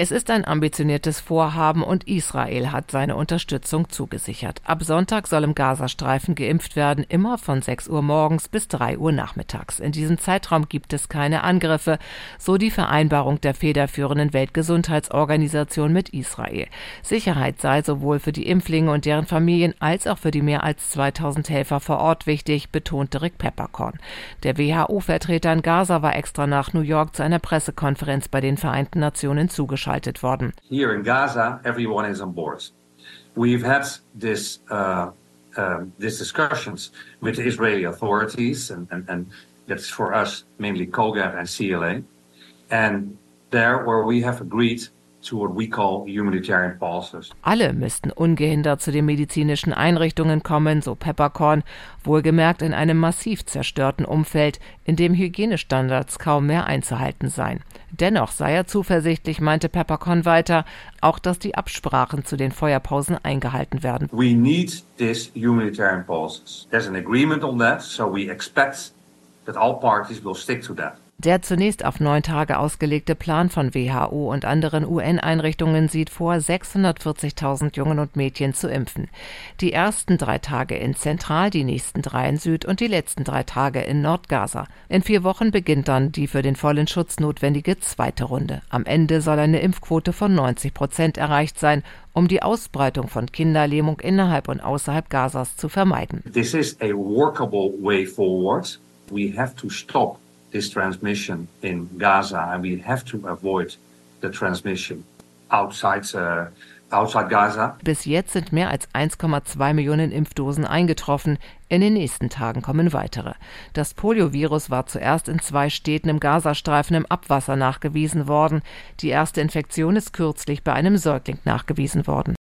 Es ist ein ambitioniertes Vorhaben und Israel hat seine Unterstützung zugesichert. Ab Sonntag soll im Gazastreifen geimpft werden, immer von 6 Uhr morgens bis 3 Uhr nachmittags. In diesem Zeitraum gibt es keine Angriffe, so die Vereinbarung der federführenden Weltgesundheitsorganisation mit Israel. Sicherheit sei sowohl für die Impflinge und deren Familien als auch für die mehr als 2000 Helfer vor Ort wichtig, betonte Rick Peppercorn. Der WHO-Vertreter in Gaza war extra nach New York zu einer Pressekonferenz bei den Vereinten Nationen zugeschaltet worden. Here in Gaza, everyone is on board. We've had these discussions with the Israeli authorities, and that's for us mainly COGAT and CLA, and there where we have agreed to what we call humanitarian pauses. Alle müssten ungehindert zu den medizinischen Einrichtungen kommen, so Peppercorn, wohlgemerkt in einem massiv zerstörten Umfeld, in dem Hygienestandards kaum mehr einzuhalten seien. Dennoch sei er zuversichtlich, meinte Peppercorn weiter, auch dass die Absprachen zu den Feuerpausen eingehalten werden. We need these humanitarian pauses. There's an agreement on that, so we expect that all parties will stick to that. Der zunächst auf 9 Tage ausgelegte Plan von WHO und anderen UN-Einrichtungen sieht vor, 640.000 Jungen und Mädchen zu impfen. Die ersten 3 Tage in Zentral, die nächsten 3 in Süd und die letzten 3 Tage in Nordgaza. In 4 Wochen beginnt dann die für den vollen Schutz notwendige zweite Runde. Am Ende soll eine Impfquote von 90% erreicht sein, um die Ausbreitung von Kinderlähmung innerhalb und außerhalb Gazas zu vermeiden. This is a workable way forward. We have to stop this transmission in Gaza, and we have to avoid the transmission outside Gaza. Bis jetzt sind mehr als 1,2 Millionen Impfdosen eingetroffen. In den nächsten Tagen kommen weitere. Das Poliovirus war zuerst in 2 Städten im Gazastreifen im Abwasser nachgewiesen worden. Die erste Infektion ist kürzlich bei einem Säugling nachgewiesen worden.